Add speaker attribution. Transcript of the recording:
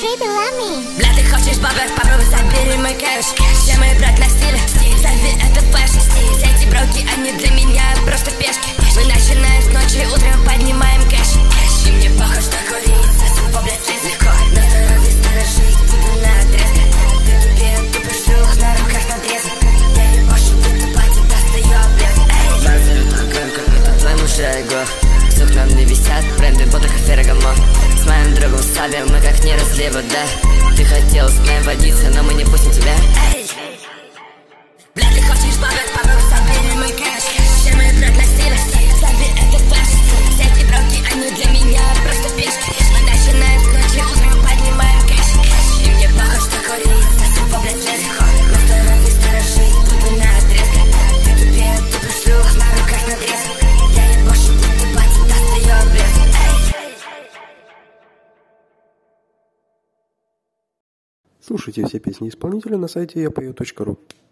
Speaker 1: baby, love me.
Speaker 2: Бля, ты хочешь бабок, попробуй забери мой кэш. Все мои брат на стиле, зови это фэшн. Все эти броки, они для меня просто пешки. Мы начинаем с ночи, утром поднимаем кэш. И мне похуй, что курить, особо, блядь, здесь легко. На здоровье старая жизнь, буду на отрезке. Ты тупее, тупо шлюх, на руках надрезы. Я ебашу, ты тупати, достаю обрезы. Это твой муж Райго. С окном не висят бренды, боток и феррагамо. С моим другом Саби мы как не росли вода. Ты хотел с нами водиться, но мы не пустим тебя. Бля, ты хочешь бабок, попробуй забери мой кэш. Все мои брат на стиле, зови это фэшн. Все эти броки, они для меня просто пешки. Мы начинаем с ночи, утром поднимаем кэш. И мне похуй, что курить, особо, блядь, легко. На здоровье старая жизнь, буду на отрезке. Ты тупее, тупо шлюх, на руках надрезы. Я ебашу, ты тупати, достаю обрезы.
Speaker 3: Слушайте все песни исполнителя на сайте yapою.ru.